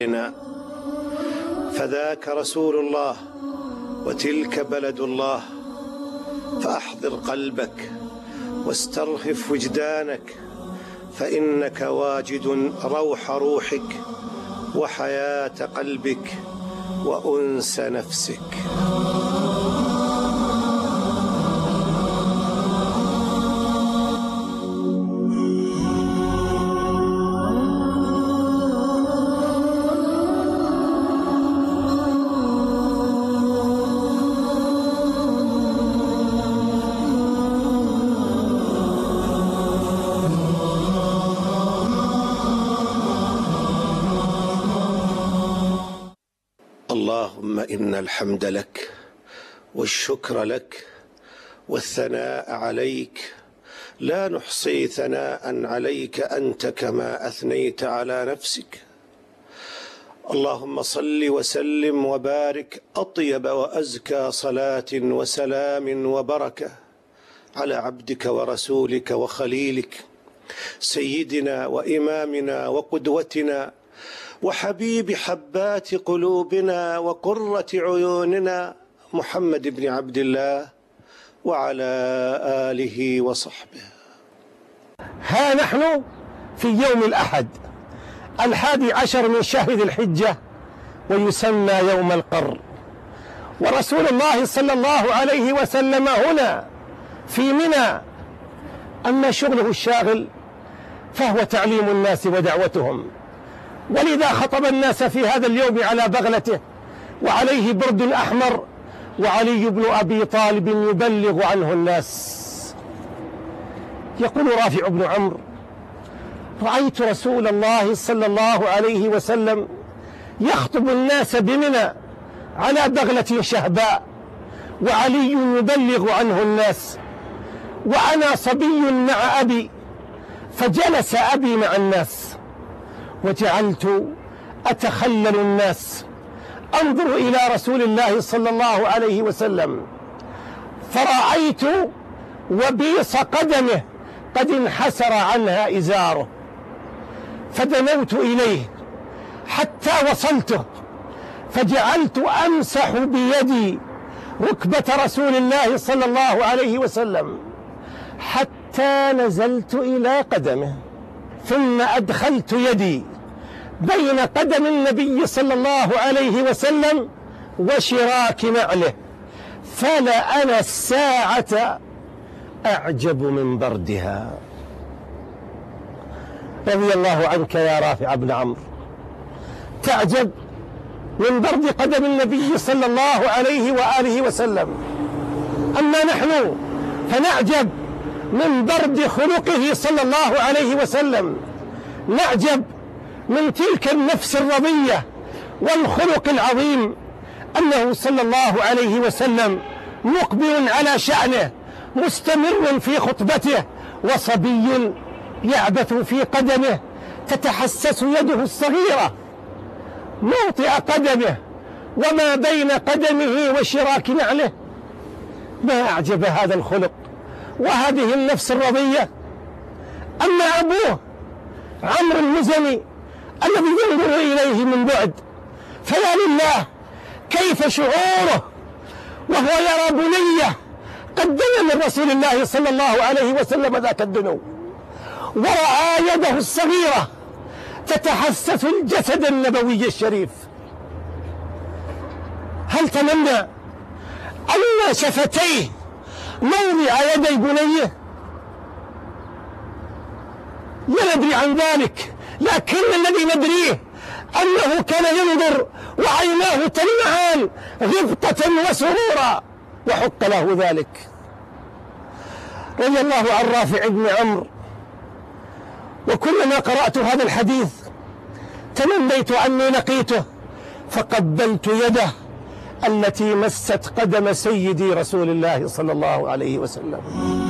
فذاك رسول الله وتلك بلد الله، فأحضر قلبك واسترهف وجدانك، فإنك واجد روح روحك وحياة قلبك وأنس نفسك. اللهم إن الحمد لك والشكر لك والثناء عليك، لا نحصي ثناء عليك أنت كما أثنيت على نفسك. اللهم صل وسلم وبارك أطيب وأزكى صلاة وسلام وبركة على عبدك ورسولك وخليلك سيدنا وإمامنا وقدوتنا وحبيب حبات قلوبنا وقرة عيوننا محمد بن عبد الله وعلى آله وصحبه. ها نحن في يوم الأحد 11 من شهر ذي الحجة، ويسمى يوم القر، ورسول الله صلى الله عليه وسلم هنا في منى. أما شغله الشاغل فهو تعليم الناس ودعوتهم، ولذا خطب الناس في هذا اليوم على بغلته وعليه برد أحمر، وعلي بن أبي طالب يبلغ عنه الناس. يقول رافع بن عمرو: رأيت رسول الله صلى الله عليه وسلم يخطب الناس بمنى على بغلة شهباء، وعلي يبلغ عنه الناس، وأنا صبي مع أبي، فجلس أبي مع الناس، وجعلت أتخلل الناس أنظر إلى رسول الله صلى الله عليه وسلم، فرأيت وبيص قدمه قد انحسر عنها إزاره، فدنوت إليه حتى وصلته، فجعلت أمسح بيدي ركبة رسول الله صلى الله عليه وسلم حتى نزلت إلى قدمه، ثم أدخلت يدي بين قدم النبي صلى الله عليه وسلم وشراك نعله، فلأنا الساعة أعجب من بردها. رضي الله عنك يا رافع بن عمرو، تعجب من برد قدم النبي صلى الله عليه وآله وسلم. أما نحن فنعجب من برد خلقه صلى الله عليه وسلم، نعجب من تلك النفس الرضية والخلق العظيم، أنه صلى الله عليه وسلم مقبل على شأنه مستمر في خطبته، وصبي يعبث في قدمه تتحسس يده الصغيرة موطئ قدمه وما بين قدمه وشراك نعله. ما أعجب هذا الخلق وهذه النفس الرضية. أما أبوه عمرو المزني الذي ينظر إليه من بعد، فيا لله كيف شعوره وهو يرى بنية قد دنا من رسول الله صلى الله عليه وسلم ذاك الدنو، ورأى يده الصغيرة تتحسس الجسد النبوي الشريف. هل تمنى أن شفتيه موضع يدي بنيه؟ لا ندري عن ذلك، لكن الذي ندريه أنه كان ينظر وعيناه تلمعان غبطة وسرورا، وحق له ذلك. رضي الله عن رافع بن عمرو. وكلما قرأت هذا الحديث تمنيت أني لقيته فقبلت يده التي مست قدم سيدي رسول الله صلى الله عليه وسلم.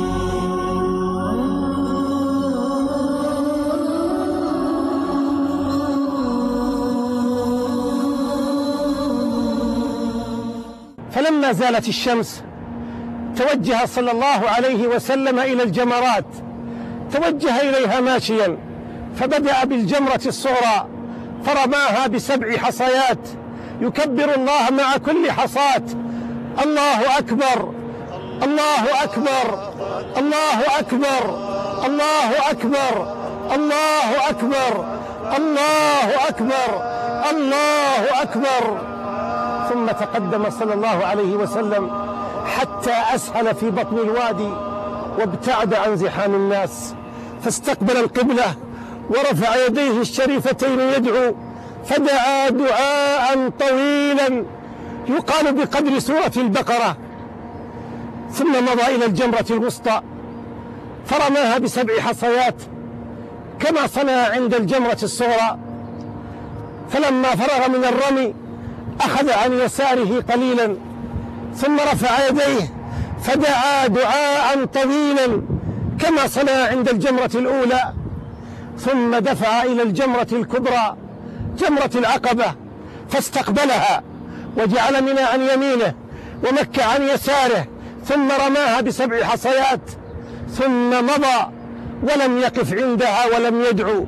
فلما زالت الشمس توجه صلى الله عليه وسلم إلى الجمرات، توجه إليها ماشيا، فبدأ بالجمرة الصغرى فرماها ب7 حصيات، يكبر الله مع كل حصاة: الله أكبر، الله أكبر، الله أكبر، الله أكبر، الله أكبر، الله أكبر، الله أكبر. ثم تقدم صلى الله عليه وسلم حتى أسهل في بطن الوادي وابتعد عن زحام الناس، فاستقبل القبلة ورفع يديه الشريفتين يدعو، فدعا دعاء طويلا يقال بقدر سورة البقرة، ثم مضى إلى الجمرة الوسطى فرماها ب7 حصيات كما صنع عند الجمرة الصغرى. فلما فرغ من الرمي أخذ عن يساره قليلا ثم رفع يديه فدعا دعاء طويلا كما صنع عند الجمرة الأولى، ثم دفع إلى الجمرة الكبرى جمرة العقبة فاستقبلها وجعل منى عن يمينه ومكة عن يساره، ثم رماها ب7 حصيات ثم مضى ولم يقف عندها ولم يدعو.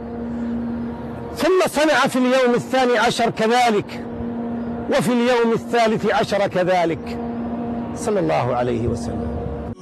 ثم صنع في اليوم 12 كذلك، وفي اليوم 13 كذلك، صلى الله عليه وسلم.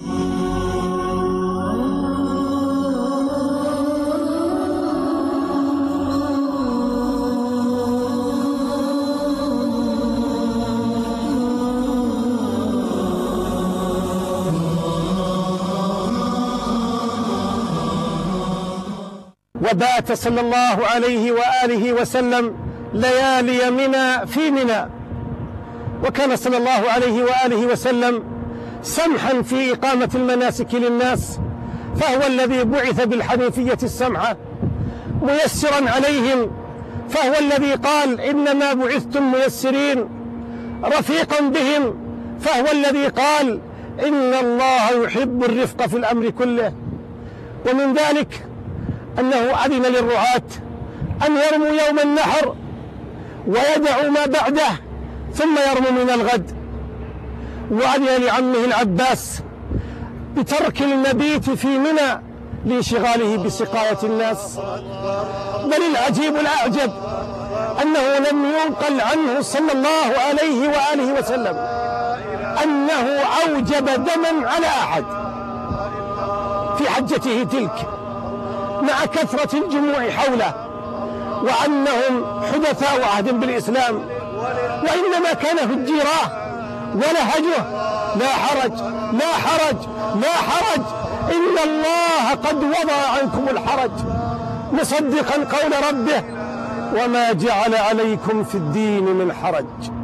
وبات صلى الله عليه وآله وسلم ليالي منى في منى، وكان صلى الله عليه وآله وسلم سمحا في إقامة المناسك للناس، فهو الذي بعث بالحنيفية السمحة ميسرا عليهم، فهو الذي قال: إنما بعثتم ميسرين، رفيقا بهم، فهو الذي قال: إن الله يحب الرفق في الأمر كله. ومن ذلك أنه أذن للرعاة أن يرموا يوم النحر ويدعوا ما بعده ثم يرموا من الغد، وأذن لعمه العباس بترك المبيت في منى لانشغاله بسقاية الناس. بل العجيب الأعجب أنه لم ينقل عنه صلى الله عليه وآله وسلم أنه أوجب دما على أحد في حجته تلك مع كثرة الجموع حوله، وأنهم حدثاء عهد بالإسلام، وإنما كان هجيراه ولهجه: لا حرج، لا حرج، لا حرج، إن الله قد وضع عنكم الحرج، مصدقا قول ربه: وما جعل عليكم في الدين من حرج.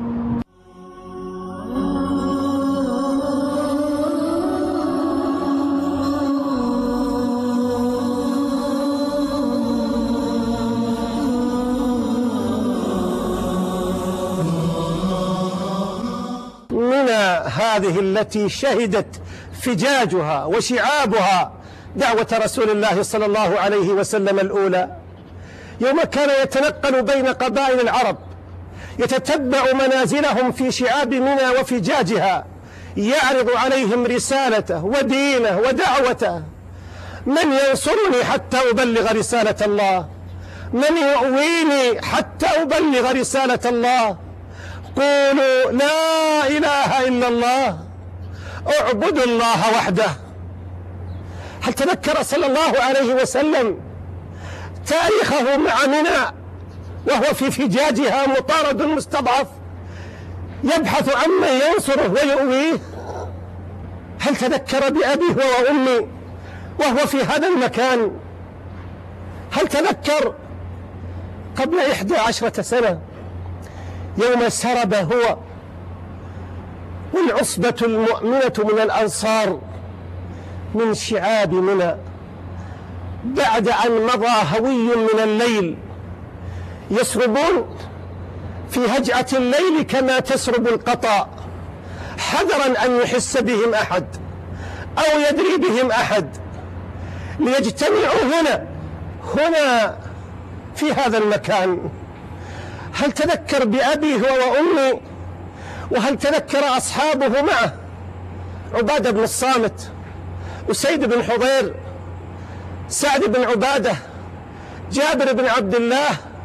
هذه التي شهدت فجاجها وشعابها دعوة رسول الله صلى الله عليه وسلم الأولى، يوم كان يتنقل بين قبائل العرب يتتبع منازلهم في شعاب منى وفجاجها، يعرض عليهم رسالته ودينه ودعوته: من ينصرني حتى أبلغ رسالة الله؟ من يؤويني حتى أبلغ رسالة الله؟ قولوا لا إله إلا الله، اعبدوا الله وحده. هل تذكر صلى الله عليه وسلم تاريخه مع منى وهو في فجاجها مطارد مستضعف يبحث عن من ينصره ويؤويه؟ هل تذكر بأبيه وأمي وهو في هذا المكان؟ هل تذكر قبل 11 سنة يوم سرب هو والعصبة المؤمنة من الأنصار من شعاب منى بعد أن مضى هوي من الليل، يسربون في هجعة الليل كما تسرب القطا، حذرا أن يحس بهم أحد أو يدري بهم أحد، ليجتمعوا هنا في هذا المكان. هل تذكر بأبيه وأمي؟ وهل تذكر أصحابه معه؟ عبادة بن الصامت، أسيد بن حضير، سعد بن عبادة، جابر بن عبد الله،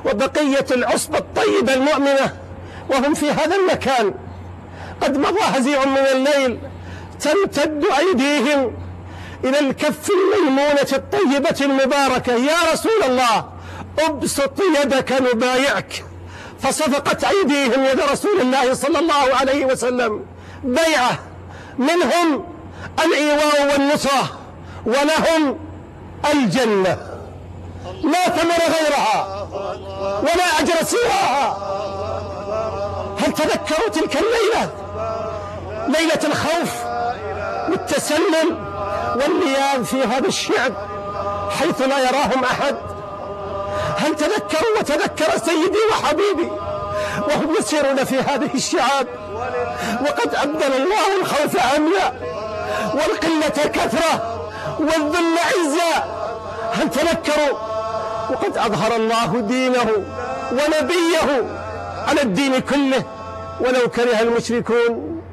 وبقية العصبة الطيبة المؤمنة وهم في هذا المكان. قد مضى هزيع من الليل، تمتد أيديهم إلى الكف الميمونة الطيبة المباركة: يا رسول الله أبسط يدك نبايعك. فصفقت أيديهم يد رسول الله صلى الله عليه وسلم بيعة، منهم الإيواء والنصرة ولهم الجنة، لا ثمر غيرها ولا أجر سواها. هل تذكروا تلك الليلة، ليلة الخوف والتسلل واللياذ في هذا الشعب حيث لا يراهم أحد؟ هل تذكروا وتذكر سيدي وحبيبي وهم يسيرون في هذه الشعاب وقد أبدل الله الخوف أمنا والقلة كثرة والذل عزا؟ هل تذكروا وقد أظهر الله دينه ونبيه على الدين كله ولو كره المشركون؟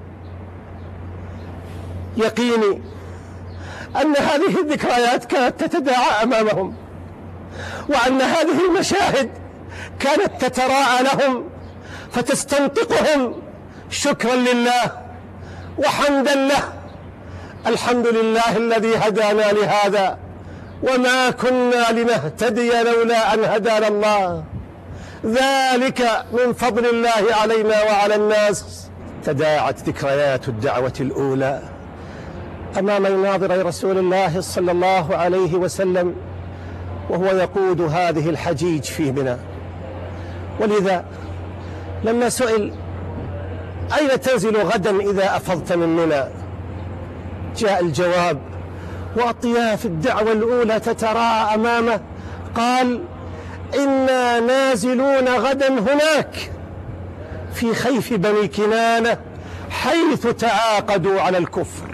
يقيني أن هذه الذكريات كانت تتداعى أمامهم، وأن هذه المشاهد كانت تتراءى لهم فتستنطقهم شكرا لله وحمدا له. الحمد لله الذي هدانا لهذا وما كنا لنهتدي لولا أن هدانا الله، ذلك من فضل الله علينا وعلى الناس. تداعت ذكريات الدعوة الأولى أمام مناظر رسول الله صلى الله عليه وسلم وهو يقود هذه الحجيج في منى. ولذا لما سئل: أين تنزل غدا إذا أفضت من منى؟ جاء الجواب وأطياف الدعوة الأولى تتراءى أمامه، قال: إنا نازلون غدا هناك في خيف بني كنانة حيث تعاقدوا على الكفر.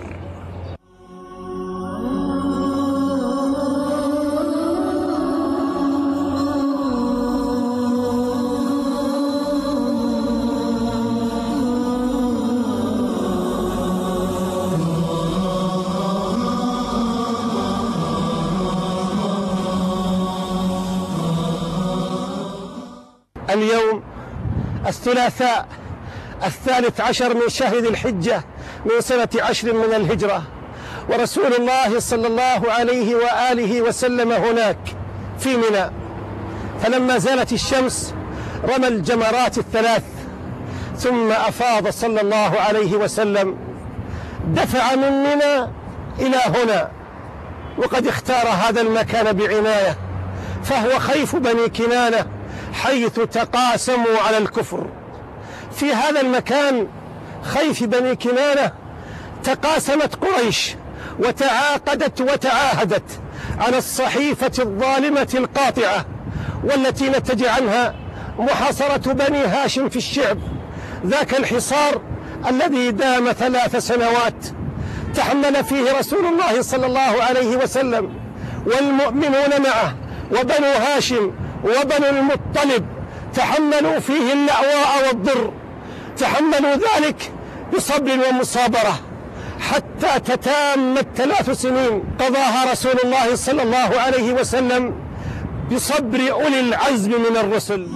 اليوم الثلاثاء 13 من شهر ذي الحجة من سنة 10 من الهجرة، ورسول الله صلى الله عليه وآله وسلم هناك في منى. فلما زالت الشمس رمى الجمرات الثلاث ثم أفاض صلى الله عليه وسلم، دفع من منى إلى هنا، وقد اختار هذا المكان بعناية، فهو خيف بني كنانة حيث تقاسموا على الكفر. في هذا المكان خيف بني كنانة تقاسمت قريش وتعاقدت وتعاهدت على الصحيفة الظالمة القاطعة والتي نتج عنها محاصرة بني هاشم في الشعب، ذاك الحصار الذي دام 3 سنوات تحمل فيه رسول الله صلى الله عليه وسلم والمؤمنون معه وبنو هاشم وبنو المطلب، تحملوا فيه اللأواء والضر، تحملوا ذلك بصبر ومصابرة حتى تتامت 3 سنين قضاها رسول الله صلى الله عليه وسلم بصبر أولي العزم من الرسل.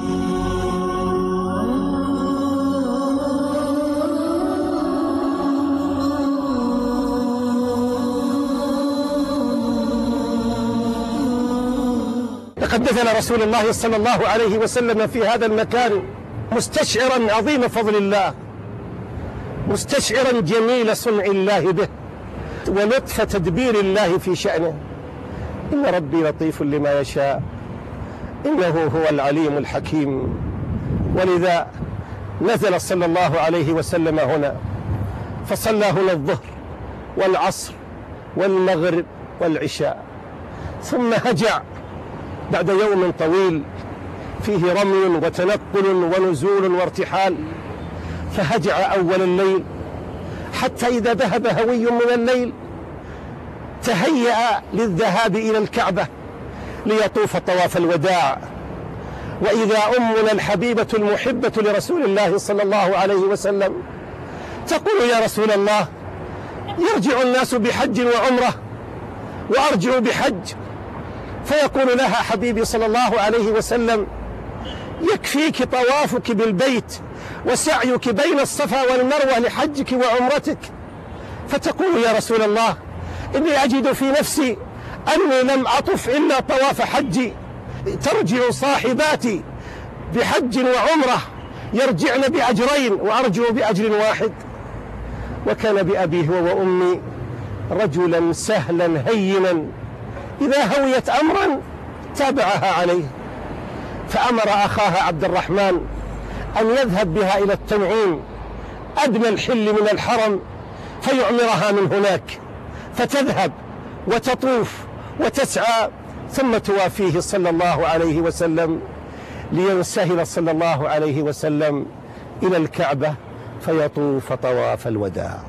لقد نزل رسول الله صلى الله عليه وسلم في هذا المكان مستشعرا عظيم فضل الله، مستشعرا جميل صنع الله به ولطف تدبير الله في شأنه. إن ربي لطيف لما يشاء إنه هو العليم الحكيم. ولذا نزل صلى الله عليه وسلم هنا فصلى هنا الظهر والعصر والمغرب والعشاء، ثم هجع بعد يوم طويل فيه رمي وتنقل ونزول وارتحال، فهجع أول الليل حتى إذا ذهب هوي من الليل تهيأ للذهاب إلى الكعبة ليطوف طواف الوداع. وإذا أمنا الحبيبة المحبة لرسول الله صلى الله عليه وسلم تقول: يا رسول الله، يرجع الناس بحج وعمرة وأرجع بحج. فيقول لها حبيبي صلى الله عليه وسلم: يكفيك طوافك بالبيت وسعيك بين الصفا والمروة لحجك وعمرتك، فتقول يا رسول الله إني أجد في نفسي أني لم أطف إلا طواف حجي. ترجع صاحباتي بحج وعمرة يرجعن بأجرين وأرجو بأجر واحد. وكان بأبيه وأمي رجلا سهلا هينا، إذا هويت أمرا تابعها عليه، فأمر أخاها عبد الرحمن أن يذهب بها إلى التنعيم أدنى الحل من الحرم فيعمرها من هناك، فتذهب وتطوف وتسعى، ثم توافيه صلى الله عليه وسلم لينسهل صلى الله عليه وسلم إلى الكعبة فيطوف طواف الوداع.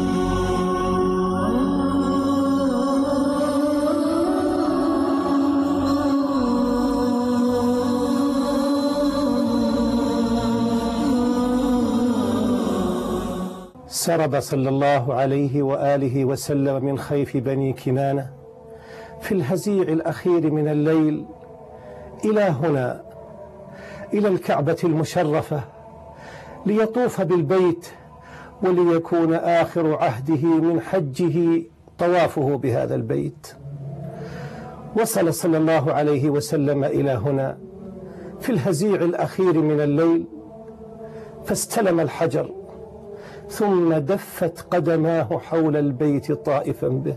سرب صلى الله عليه وآله وسلم من خيف بني كنانة في الهزيع الأخير من الليل إلى هنا، إلى الكعبة المشرفة، ليطوف بالبيت وليكون آخر عهده من حجه طوافه بهذا البيت. وصل صلى الله عليه وسلم إلى هنا في الهزيع الأخير من الليل، فاستلم الحجر ثم دفت قدماه حول البيت طائفا به.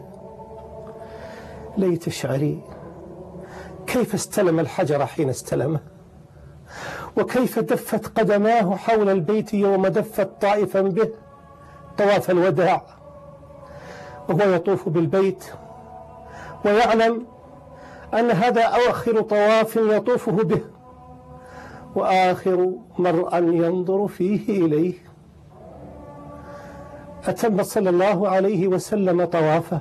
ليت شعري كيف استلم الحجر حين استلمه، وكيف دفت قدماه حول البيت يوم دفت طائفا به طواف الوداع، وهو يطوف بالبيت ويعلم أن هذا آخر طواف يطوفه به وآخر مرء ينظر فيه إليه. أتم صلى الله عليه وسلم طوافه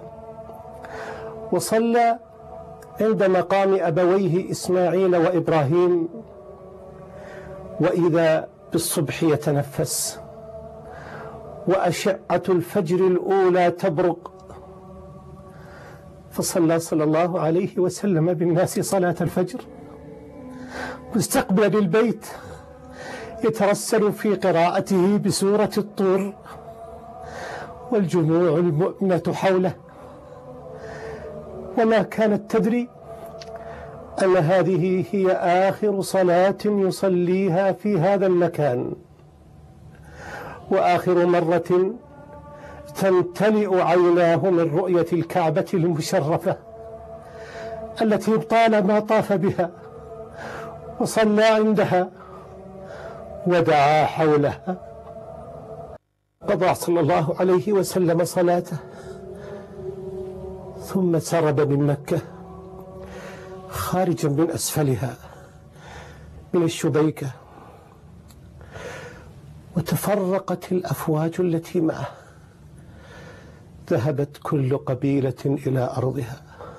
وصلى عند مقام أبويه إسماعيل وإبراهيم، وإذا بالصبح يتنفس وأشعة الفجر الأولى تبرق، فصلى صلى الله عليه وسلم بالناس صلاة الفجر مستقبل البيت يترسل في قراءته بسورة الطور والجموع المؤمنة حوله، وما كانت تدري أن هذه هي آخر صلاة يصليها في هذا المكان، وآخر مرة تمتلئ عيناه من رؤية الكعبة المشرفة التي طالما طاف بها وصلى عندها ودعا حولها. قضى صلى الله عليه وسلم صلاته ثم سرب من مكة خارجا من أسفلها من الشبيكة، وتفرقت الأفواج التي معه، ذهبت كل قبيلة إلى أرضها.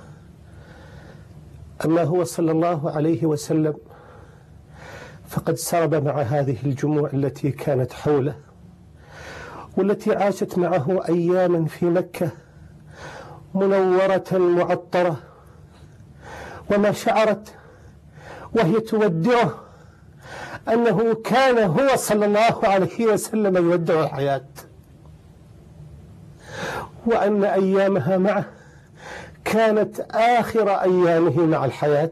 أما هو صلى الله عليه وسلم فقد سرب مع هذه الجموع التي كانت حوله والتي عاشت معه أياما في مكة منورة معطرة، وما شعرت وهي تودعه أنه كان هو صلى الله عليه وسلم يودع الحياة، وأن أيامها معه كانت آخر أيامه مع الحياة.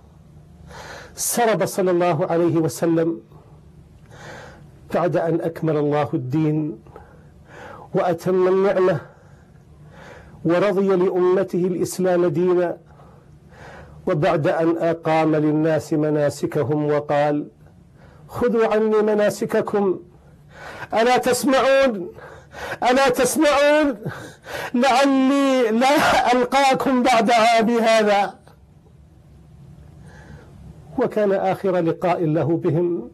سرب صلى الله عليه وسلم بعد أن أكمل الله الدين وأتم النعمة ورضي لأمته الإسلام دينا، وبعد أن أقام للناس مناسكهم وقال: خذوا عني مناسككم، ألا تسمعون ألا تسمعون لعلي لا ألقاكم بعد عامي هذا. وكان آخر لقاء له بهم.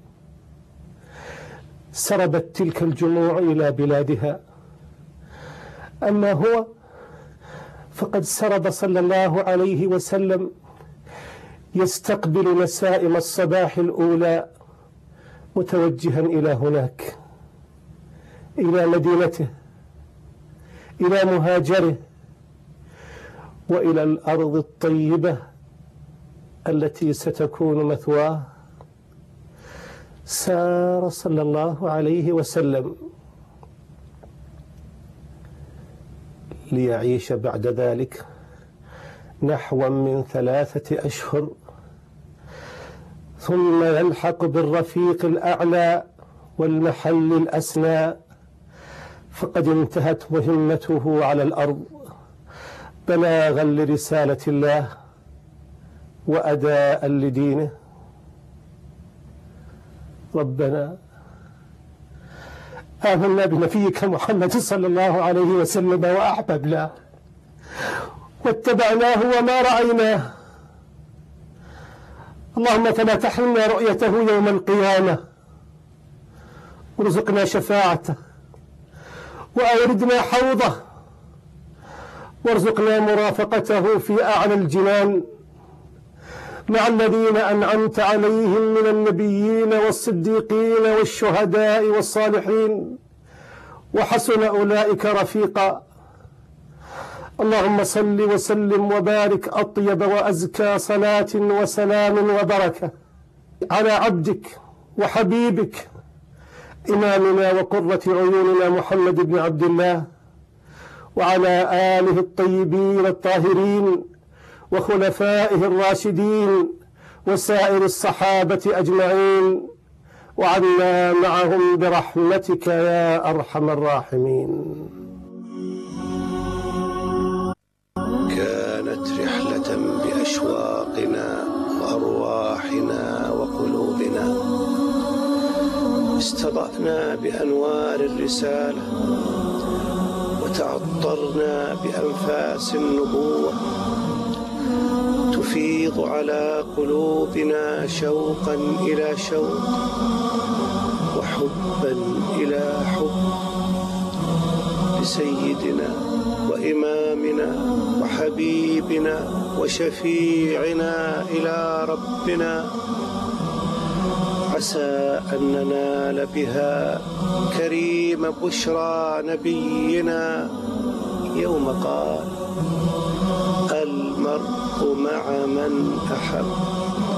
سربت تلك الجموع إلى بلادها. أما هو فقد سرب صلى الله عليه وسلم يستقبل نسائم الصباح الأولى متوجها إلى هناك، إلى مدينته، إلى مهاجره، وإلى الأرض الطيبة التي ستكون مثواه. سار صلى الله عليه وسلم ليعيش بعد ذلك نحو من 3 أشهر، ثم يلحق بالرفيق الأعلى والمحل الأسنى، فقد انتهت مهمته على الأرض بلاغا لرسالة الله وأداء لدينه. ربنا آمنا بنبيك محمد صلى الله عليه وسلم وأحببناه واتبعناه وما رأيناه، اللهم فلا تحرمنا رؤيته يوم القيامة، وارزقنا شفاعته، وأوردنا حوضه، وارزقنا مرافقته في أعلى الجنان مع الذين أنعمت عليهم من النبيين والصديقين والشهداء والصالحين، وحسن أولئك رفيقا. اللهم صل وسلم وبارك أطيب وأزكى صلاة وسلام وبركة على عبدك وحبيبك إمامنا وقرة عيوننا محمد بن عبد الله، وعلى آله الطيبين الطاهرين وخلفائه الراشدين وسائر الصحابة أجمعين، وعنا معهم برحمتك يا أرحم الراحمين. كانت رحلة بأشواقنا وأرواحنا وقلوبنا، استضأنا بأنوار الرسالة وتعطرنا بأنفاس النبوة، تفيض على قلوبنا شوقا إلى شوق وحبا إلى حب لسيدنا وإمامنا وحبيبنا وشفيعنا إلى ربنا، عسى أن ننال بها كريم بشرى نبينا يوم قال: المرء مع من أحب.